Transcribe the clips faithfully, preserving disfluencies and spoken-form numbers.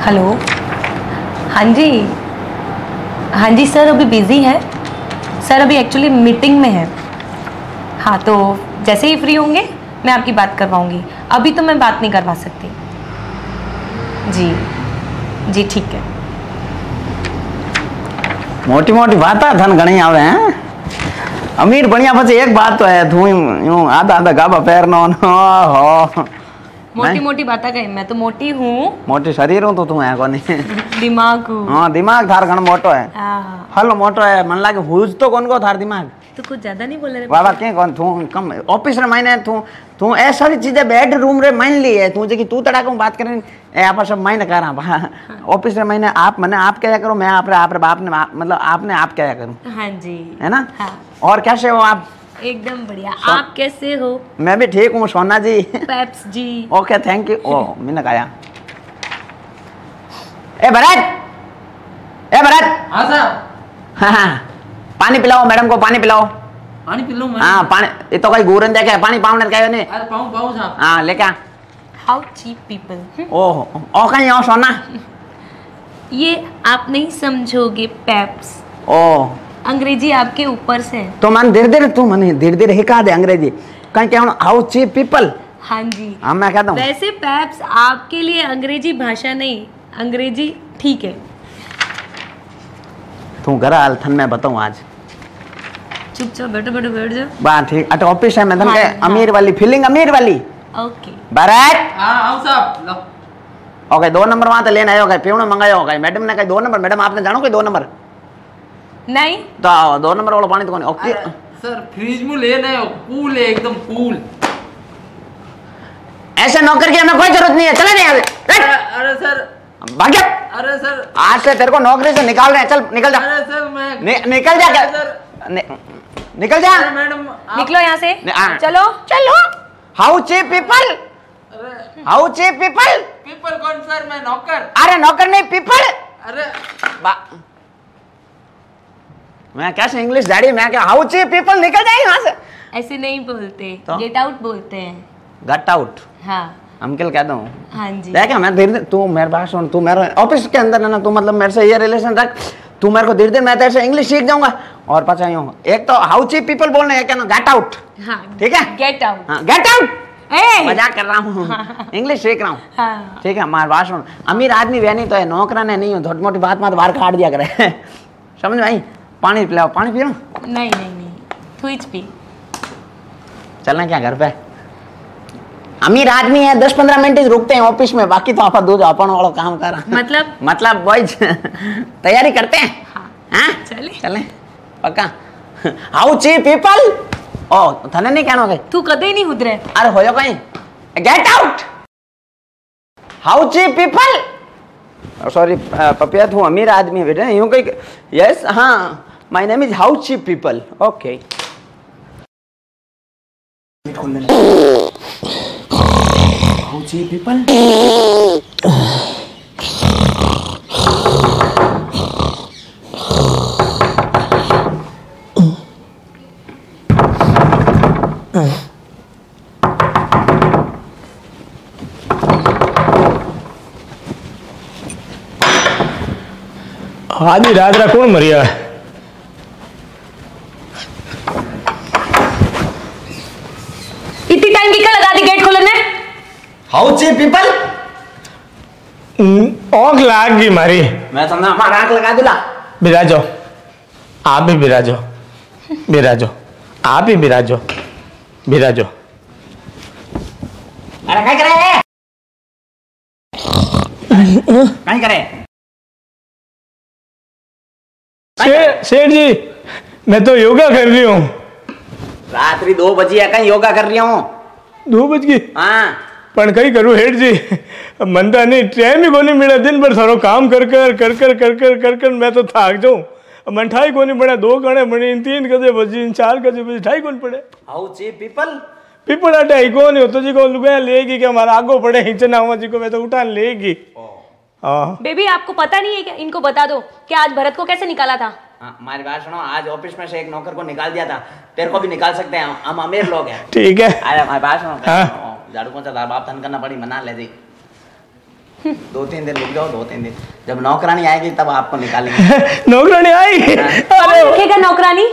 Hello. हाँ जी, हाँ जी सर, अभी बिज़ी है सर, अभी एक्चुअली मीटिंग में है। हाँ तो जैसे ही फ्री होंगे मैं आपकी बात करवाऊंगी, अभी तो मैं बात नहीं करवा सकती। जी जी ठीक है। मोटी मोटी बात थन घणी आवे हैं। अमीर बढ़िया પછી एक बात तो है तू यूं आधा आधा गाबा पैर नो हो मोटी मोटी बातें कही, मैं तो मोटी हूँ। मोटी शरीर हूँ तो तू है कोनी दिमाग हूँ। हाँ दिमाग थार घणो मोटो है। हाँ हलो मोटो है मन लागे हुज तो कौन को थार दिमाग तो कुछ ज्यादा नहीं बोल रहे बाबा के कौन तू कम ऑफिस रे मायने तू तू ऐ सारी चीजें बेडरूम रे मान ली है तू जे की तू तड़ा को बात करें ए आप सब मायने कर रहा ऑफिस रे मायने आप मने आप क्या करो मैं आप रे आप रे बाप ने मतलब आपने आप क्या करूं। हाँ जी है ना। हाँ। और कैसे हो आप? एकदम बढ़िया। आप कैसे हो? मैं भी ठीक हूँ सोना जी। पेप्स जी। Okay thank you. ओ मैंने कहा ए भरत ए भरत। हाँ साहब। हाँ हाँ पानी पिलाओ मैडम को, पानी पिलाओ। पानी पी लूं मैं? हाँ पानी ये तो कोई गुरन देखे पानी पाउंडर कहे नहीं। अरे पाऊं पाऊं साहब। हाँ लेके आ। How cheap people. ओह ओ कहीं आओ सोना। ये आप नहीं समझोगे पेप्स। ओह अंग्रेजी आपके ऊपर से। तो मन धीरे धीरे तू मन धीरे धीरे हिका दे अंग्रेजी कहीं क्या हाउ चीप पीपल। हाँ जी हाँ मैं कहता हूँ वैसे पेप्स आपके लिए अंग्रेजी भाषा नहीं, अंग्रेजी ठीक है। तू घर हाल थन मैं बताऊँ आज चुपचाप बैठो बैठो बैठ जाओ। बात ठीक अट ऑफिस है मैं थन हाँ, के हाँ। अमीर वाली फीलिंग अमीर वाली। ओके भरत। हाँ आओ साहब लो। ओके दो नंबर वहां तो लेने आयो गए पीवनो मंगायो गए मैडम ने कहा दो नंबर मैडम आपने जानो कोई दो नंबर नहीं तो दो नंबर वाला पानी तो कौन ओके अरे सर फ्रिज में ले नहीं हो, कूल है एकदम कूल। ऐसे नौकर की हमें कोई जरूरत नहीं है चले नहीं अरे अरे सर भाग्य अरे सर आज से तेरे को नौकरी से निकाल रहे हैं चल निकल जा। अरे सर मैं नि, निकल जा क्या सर नि, निकल जा। अरे मैडम आप- निकलो यहाँ से। नहीं, आ- चलो चलो हाउ चीप पीपल अरे हाउ चीप पीपल। पीपल कौन सर? मैं नौकर। अरे नौकर नहीं पीपल। अरे मैं कैसे इंग्लिश झाड़ी मैं क्या हाउ चीप पीपल निकल जाए यहाँ से। ऐसे नहीं बोलते, तो? गेट आउट बोलते हैं। गट आउट हाँ अंकल कहता हूँ। हाँ जी देख मैं धीरे धीरे तू मेरे पास सुन तू मेरे ऑफिस के अंदर है ना तू मतलब मेरे से ये रिलेशन रख तू मेरे को धीरे धीरे मैं तेरे से इंग्लिश सीख जाऊंगा और पता ही हूँ एक तो हाउ चीप पीपल बोलने है क्या ना गेट आउट। हाँ ठीक है गेट आउट। हाँ गेट आउट ए मजाक कर रहा हूँ इंग्लिश सीख रहा हूँ। हाँ ठीक है हमारे बात सुन अमीर आदमी वे नहीं तो है नौकरा ने नहीं हो छोटी मोटी बात मत बाहर काट दिया करे समझ भाई। पानी पिलाओ पानी पियो। नहीं नहीं नहीं थुइच पी। चलना क्या घर पे अमीर आदमी है दस पंद्रह मिनट ही रुकते हैं ऑफिस में बाकी तो आप दूध अपन वाला काम कर रहा मतलब मतलब बॉयज तैयारी करते हैं। हाँ हाँ चले चले पक्का हाउ चीप पीपल। ओ थने नहीं कहना गए तू कदे नहीं उधरे। अरे हो जाओ कहीं get out how cheap people. Sorry Papiya तू अमीर आदमी बेटा यूं कहीं यस हाँ my name is how cheap people okay. How cheap people आधी रात रा कौन मरिया इतनी टाइम की क्या लगा दी गेट खोलने। हाउ चीप पीपल ओंख लाग गई मारी। मैं समझा हमारा आंख लगा दिला। बिराजो आप भी बिराजो बिराजो आप ही बिराजो बिराजो। अरे क्या करे क्या करे शेठ शेठ जी मैं तो योगा कर रही हूँ। रात्रि दो बजी है कहीं योगा कर रही हूँ। दो बज गई हाँ पण कई करूँ हेठ जी मंदा नहीं टाइम ही कोनी मिला दिन भर सारो काम कर कर कर कर कर कर कर कर मैं तो थाक जाऊँ मन ठाई कोनी पड़े दो गणे बनी तीन कजे बजी चार कजे बजी ठाई कोनी पड़े। हाउ चीप पीपल पीपल आटा ही कौन हो तो जी को लुगाया लेगी कि हमारा आगो पड़े हिंचना हुआ जी को मैं तो उठा लेगी। हाँ बेबी आपको पता नहीं है क्या? इनको बता दो कि आज भरत को कैसे निकाला था। हाँ, हमारी बात सुनो आज ऑफिस में से एक नौकर को निकाल दिया था तेरे को भी निकाल सकते हैं हम अमीर लोग हैं। ठीक है अरे हमारी बात सुनो हाँ। झाड़ू पोंछा तार बाप थन करना पड़ी मना ले दी दो तीन दिन रुक जाओ, दो तीन दिन, जब नौकरानी आएगी तब आपको निकालेंगे। नौकरानी आई? कौन रखेगा नौकरानी?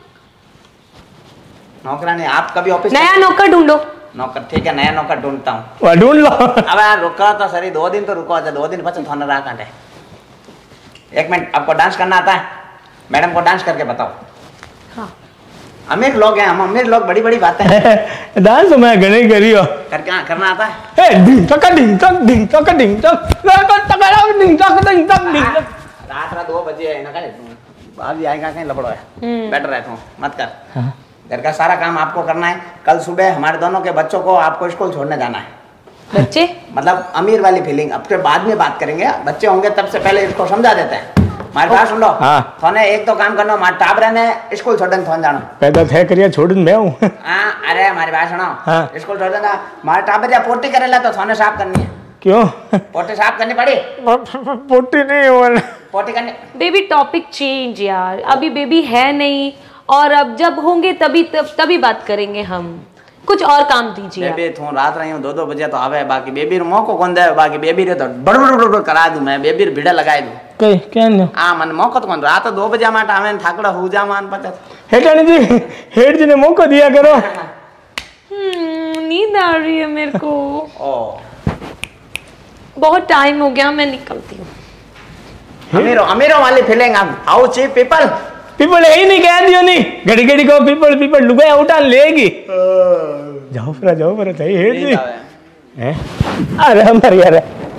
नौकरानी आप कभी ऑफिस नया नौकर ढूंढो। नौकर ठीक है, नया नौकर ढूंढता हूँ। वाह, ढूंढ लो। अब यार रुको तो सही, दो दिन तो रुको, अच्छा दो दिन बच्चे थोड़ा रहा काटे। एक मिनट, आपको डांस करना आता है? मैडम को डांस करके बताओ। हाँ। अमीर लोग हैं हम, अमीर लोग बड़ी बड़ी बातें डांस तो मैं घने करी हो। करके करना आता है? ए डिंग टक डिंग टक डिंग टक डिंग टक टक टक डिंग टक डिंग टक डिंग। रात रात दो बजे है ना, कहीं अभी आएगा कहीं लपड़ो है, बैठ रहे तुम मत कर। घर का सारा काम आपको करना है। कल सुबह हमारे दोनों के बच्चों को आपको स्कूल छोड़ने जाना है। बच्चे मतलब अमीर वाली फीलिंग अब के बाद में बात करेंगे, बच्चे होंगे तब से पहले इसको समझा देते हैं। हमारे पास सुन लो, हाँ। थोने एक तो काम करना, हमारे टाबरे ने स्कूल छोड़ने थोन जाना। पैदा थे करिया छोड़ मैं हूँ। हाँ, अरे हमारी बात सुनो, हाँ। स्कूल छोड़ देना, हमारे टाबर या पोटी करेला तो थोने साफ करनी है। क्यों? पोटी साफ करनी पड़ी? पोटी नहीं हो, पोटी करनी। बेबी टॉपिक चेंज यार, अभी बेबी है नहीं, और अब जब होंगे तभी तब तभी बात करेंगे हम। कुछ और काम दीजिए। बेबी थू रात रही हूँ, दो दो बजे तो आवे, बाकी बेबी रो मौको कौन दे, बाकी बेबी रे तो बड़ बड़ बड़ करा दूं मैं, बेबी रे भिड़ा लगाई दूं। कई क्या नहीं? आ मन मौको तो कौन, रात दो बजे माट आवे थाकड़ा हो जा मान पचा। हेटानी जी, हेड जी ने मौका दिया करो। हम्म, नींद आ रही है मेरे को। ओ बहुत टाइम हो गया, मैं निकलती हूँ। अमीरों अमीरों वाली फीलिंग अब हाउ चीप पीपल। पीपल यही नहीं कह दियो नहीं, घड़ी घड़ी को पीपल पीपल लुगाया उठा लेगी। जाओ फिर जाओ फिर सही हेड जी। हैं? अरे हमारे यार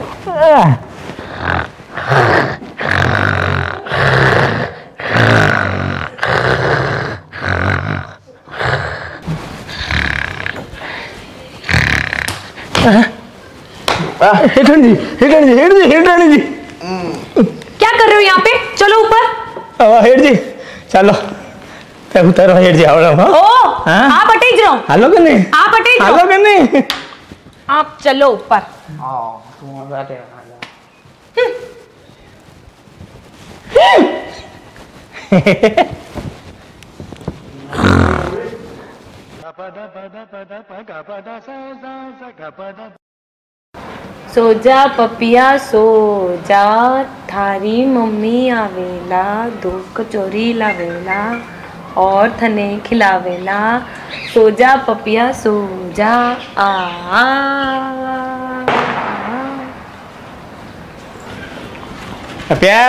हेटन जी, हेटन जी, हेड जी, हेटन जी। क्या कर रहे हो यहाँ पे? चलो ऊपर। हेड जी चलो, तब उतारो हेड जी आवड़ो। ओ, हाँ? आप अटैच रहो। हालो के नहीं? आप अटैच हालो रहो। के नहीं? आप चलो ऊपर। सो जा पपिया सो जा, थारी मम्मी आवेला, दो कचौरी लावेला और थने खिलावेला। सो जा पपिया सो जा। आ, आ, आ। पपिया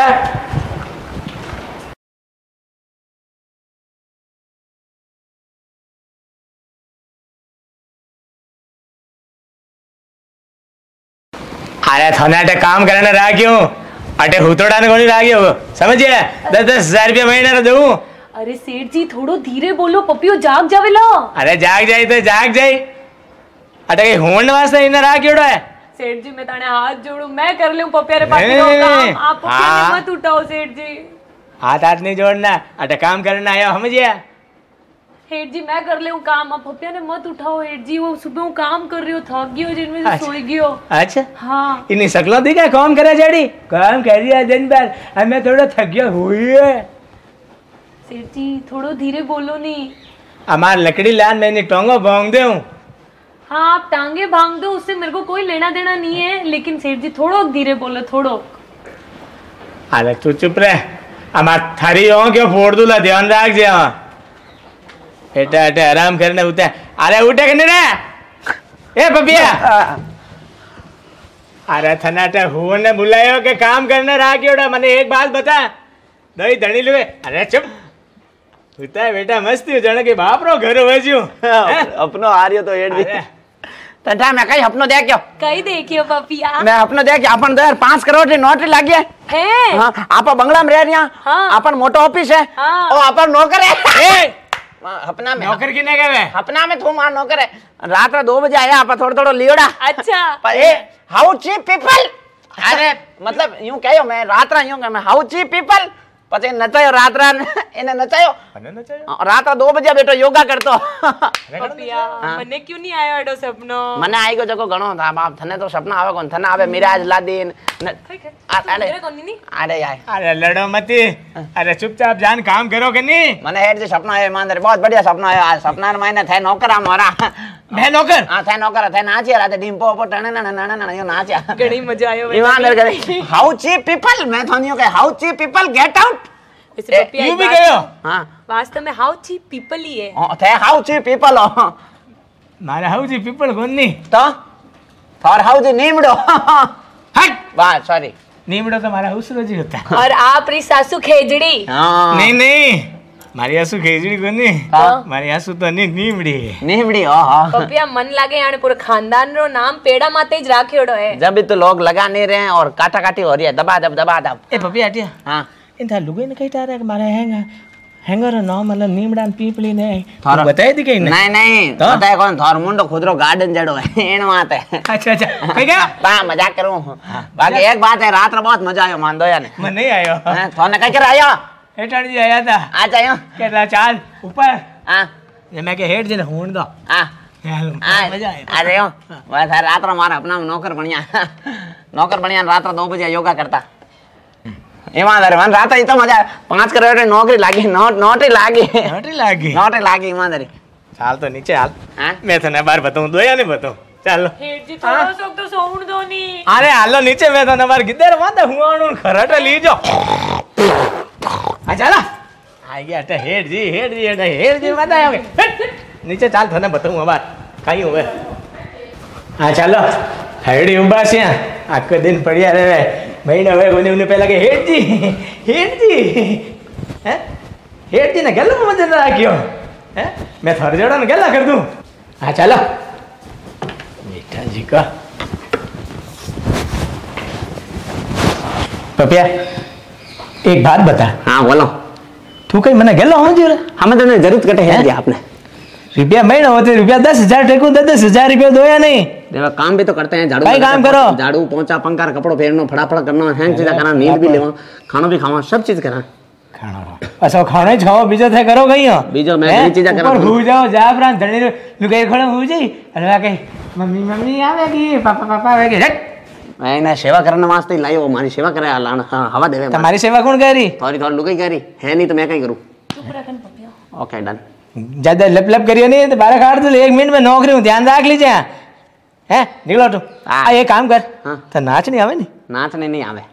अरे थाने अटे काम करने रहा क्यों? अटे हुतोड़ा ने कोनी रहा क्यों? समझिए दस दस हजार रुपया महीना ना दूं। अरे सेठ जी थोड़ो धीरे बोलो, पपियो जाग जावेला। अरे जाग जाई तो जाग जाई, अटे कहीं होने वास्ते इन्हें रहा क्यों है? सेठ जी मैं ताने हाथ जोड़ू, मैं कर लूं पपिया रे पापी का काम, आप पपिया हाँ। मत उठाओ सेठ जी। हाथ हाथ नहीं जोड़ना, अटे काम करना आया समझिए। हेड जी मैं कर ले काम, आप पपिया ने मत उठाओ हेड जी, वो सुबह वो काम कर रही हो, थक गई हो, जिनमें से सोई गई हो। अच्छा हाँ इन्हीं सकलो दिखा काम करे जड़ी, काम कर रही है दिन भर, अब मैं थोड़ा थक गया हुई है। सेठ जी थोड़ो धीरे बोलो नहीं। हमार लकड़ी लान मैंने टोंगो भोंग दे हूँ। हाँ आप टांगे भांग दो, उससे मेरे को कोई लेना देना नहीं है, लेकिन सेठ जी थोड़ो धीरे बोलो, थोड़ो। अरे तू चुप रह, हमार थारी हो क्यों फोड़ दूला, ध्यान रख जे। बेटा बेटा आराम करने उठे, अरे उठे कि नहीं रे? ए पपिया अरे थनाटा हुआ ने बुलायो के काम करने रहा क्यों? मैंने एक बात बता, दही धनी लुए। अरे चुप उठा है बेटा, मस्ती हो जाने के बाप रो घर वजू अपनो आ रही हो तो हेड जी तंठा मैं कहीं अपनो देख क्यों? कहीं देखियो पपिया, मैं अपनो देख अपन दो पांच करोड़ की नौकरी लागी है। है हाँ, आप बंगला में रह रही हैं। हाँ। अपन मोटो ऑफिस है। हाँ। और अपन नौकर है। अपना में नौकर किने गए? अपना में तू मार नौकर है। रात में दो बजे आया आप थोड़ा थोड़ा लियोड़ा। अच्छा पर ए हाउ चीप पीपल, अरे मतलब यूं कहो मैं रात रा यूं कह मैं हाउ चीप पीपल, પછી નચાયો રાત રાત એને નચાયો રાત દो बजे બેટો યોગા કરતો। પપિયા મને ક્યું નહીં આયો એડો સપનો? મને આવી ગયો જકો ઘણો था बाप, थने तो सपना आवे कोन, थने आवे मिराज लादीन अरे अरे यार अरे लड़ो मती, अरे चुपचाप जान काम करो कि नहीं? मने हेड जी सपना आयो ईमानदार बहुत बढ़िया सपना आयो। आज सपना में मैंने थे नौकर हमारा मैं नौकर हां थे नौकर थे नाचे राते डिम्पो ओपो टने नने नने नने यो नाचा घणी मजा आयो ईमानदार करे हाउ चीप पीपल मैं थानियो के how cheap people get out वैसे पपिया यू भी गयो हां वास्तव में हाउ चीप पीपल ही है ओ थे हाउ चीप पीपल हो मारे हाउजी पीपल कोनी तो थोर हाउ जी नीमड़ो हट वाह सॉरी नीमड़ो तो मारा हुसरो जी होता और आप री सासू खेजड़ी हां नहीं नहीं मारी आसू खेजड़ी कोनी हाँ। मारी आसू तो नहीं नीमड़ी नीमड़ी ओ हां पपिया मन लागे यानी पूरे खानदान रो नाम पेड़ा माते ज राखेड़ो है जब भी तो लोग लगा नहीं रहे हैं और काटा काटी हो रही है दबा दब दबा दब ए पपी हटिया हां इन था लुगाई ने कही तारे मारे हैंगा हैंगर नाम मतलब नीमड़ा पीपली ने थारा- बताई थी कहीं नहीं नहीं तो? पता है कौन थोर मुंडो खुदरो गार्डन जड़ो है इन बात है अच्छा अच्छा कहीं गया बा मजाक करूं बाकी एक बात है रात में बहुत मजा आयो मान दो यार मैं नहीं आयो हैं थोने कह कर आयो हेटाड़ जी आया था आ जायो कहला चाल ऊपर हां ये मैं के हेड जी ने होण दो हां मजा आया आ जायो बस रात में मारा अपना नौकर बढ़िया नौकर बढ़िया रात दो बजे योगा करता ईमानदार मन रात ही तो मजा पांच करोड़ नौकरी लागी नोट नोट ही लागी नोटी लागी नोट ही लागी ईमानदारी चाल तो नीचे हाल हैं मैं तो ना बार बताऊं दो या नहीं बताऊं चलो हेड जी थोड़ा सोक तो सोउण दो नी अरे हालो नीचे मैं तो ना बार गिद्दर माता हुआणू खराटा ली जो आ चला आ गया टे हेड जी हेड जी हेड हेड जी माता आओगे नीचे चाल थाने बताऊं बार कहीं हुए हाँ चलो हेडी उबा से आखो दिन पड़िया रे महीने हुए कोने उन्हें पहला के हेड जी हेड जी हैं हेड जी ने गल्ला में मजे ना क्यों हैं मैं थोड़ा जोड़ा ना गल्ला कर दूं हाँ चलो मीठा जी का पपिया एक बात बता हां बोलो तू कहीं मना गल्ला हो जी रे हमें तो जरूरत कटे है जी आपने रुपया महीना होते रुपया दस हजार टेकू दस दस हजार रुपया दो या नहीं देखो काम भी तो करते हैं झाड़ू भाई काम करो। झाड़ू पोंछा पंखा कपड़ो फेरनो फटाफट करना हैंग चीज़ करना नींद भी लेवा खाना भी खावा सब चीज करा खाना अच्छा खाना ही खाओ बीजो थे करो कहीं हो बीजो मैं हैं? घणी चीज़ा करा ऊपर हो जाओ जा प्रांत धनी लुगाई खड़ा हो जाई अरे कहीं मम्मी मम्मी आवेगी पापा पापा आवेगी हट मैंने सेवा करने वास्ते ही लाई वो हमारी सेवा करे लाना हाँ हवा देवे तुम्हारी सेवा कौन करी थोड़ी थोड़ी लुगाई करी है नहीं तो मैं कहीं करूँ चुप रखन पपिया ओके डन ज्यादा लप लप करियो नहीं तो बारह काट दो एक मिनट में नौकरी हूँ ध्यान रख लीजिए हैं निकलो तू हाँ। आ ये काम कर हाँ। तो नाच नहीं आवे नहीं नाचने नहीं आवे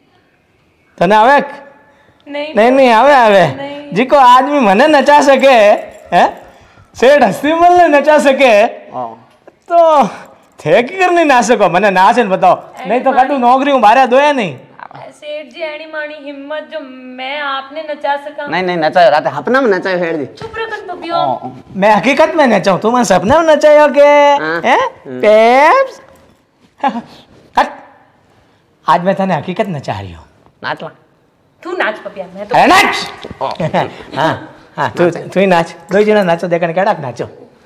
तने आवे नहीं नहीं नहीं आवे आवे नहीं। जिको आदमी मने नचा सके हैं सेठ हस्ती मल ने नचा सके ओ तो थे की करनी ना सको मने नाच ने बताओ नहीं तो काटू नौकरी हूँ बारह दो या नहीं सेठ जी एनी मानी हिम्मत जो मैं आपने नचा सका नहीं नहीं नचायो रात सपना में नचायो हेड जी चुप रखन पपियो मैं हकीकत में नचाऊं तू मन सपने में नचायो के हाँ। हैं पेप्स हट आज मैं तने हकीकत नचा रही हूँ नाच ला तू नाच पपिया मैं तो अरे नाच हाँ हाँ तू तू ही नाच दो जना नाचो देखने कड़क नाचो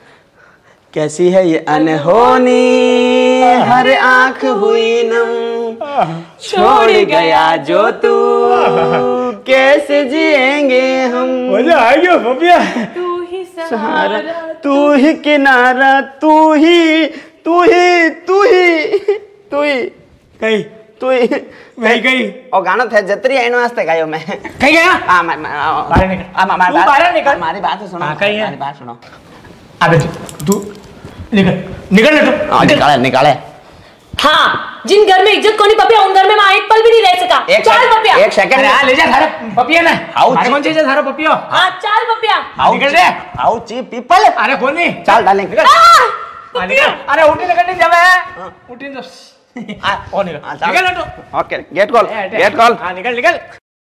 कैसी है ये अनहोनी हर आंख हुई नम छोड़ गया जो तू कैसे जिएंगे हम मजा आ गया पपिया तू ही सहारा सहारा तू ही किनारा तू ही तू ही तू ही तू ही कहीं तू ही मैं कहीं और गाना थे जतरी आइन वास्ते गायो मैं कहीं गया आ मैं मैं आ- बाहर निकल। आ, मा- मा- तू बाहर निकल। हमारी बात तो सुनो हाँ, कहीं है। हमारी बात सुनो अबे तू निकल निकल ना तू हाँ, निकाले निकाले हाँ जिन घर में इज्जत कोनी पपिया उन घर में मैं एक पल भी नहीं रह सका एक चल सेकंड- पपिया एक सेकंड अरे हाँ ले जा थारे पपिया ना आओ अरे जी। कौन चीज है थारा पपियो हाँ चल पपिया हाउ निकल रे। हाउ ची पीपल अरे कौन नहीं चल डालेंगे निकल हाँ, निकल अरे उठी निकल नहीं जावे उठी तो हाँ, ओ निकल हाँ, चल। निकल ना तू okay get call get call हाँ निकल निकल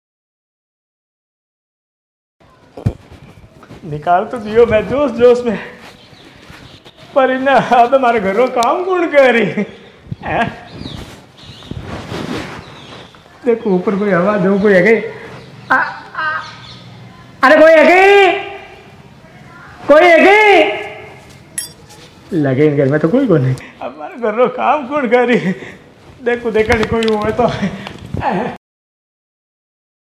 निकाल तो दियो मैं जोश जोश में पर इन्हें अब हमारे घरों काम कौन करी हैं? देखो ऊपर कोई हवा दो कोई है गई अरे कोई है गई कोई है गई लगे घर में तो कोई को नहीं हमारे घरों काम कौन करी देखो देखा नहीं कोई हुआ तो